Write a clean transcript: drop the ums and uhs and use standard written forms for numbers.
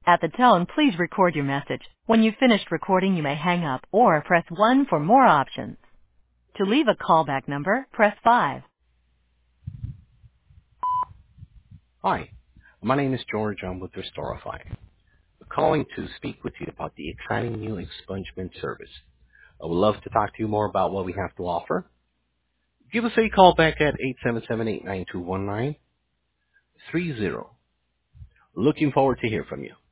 At the tone, please record your message. When you've finished recording, you may hang up or press 1 for more options. To leave a callback number, press 5. Hi, my name is George. I'm with Restorify. I'm calling to speak with you about the exciting new expungement service. I would love to talk to you more about what we have to offer. Give us a call back at 877-892-1930. Looking forward to hear from you.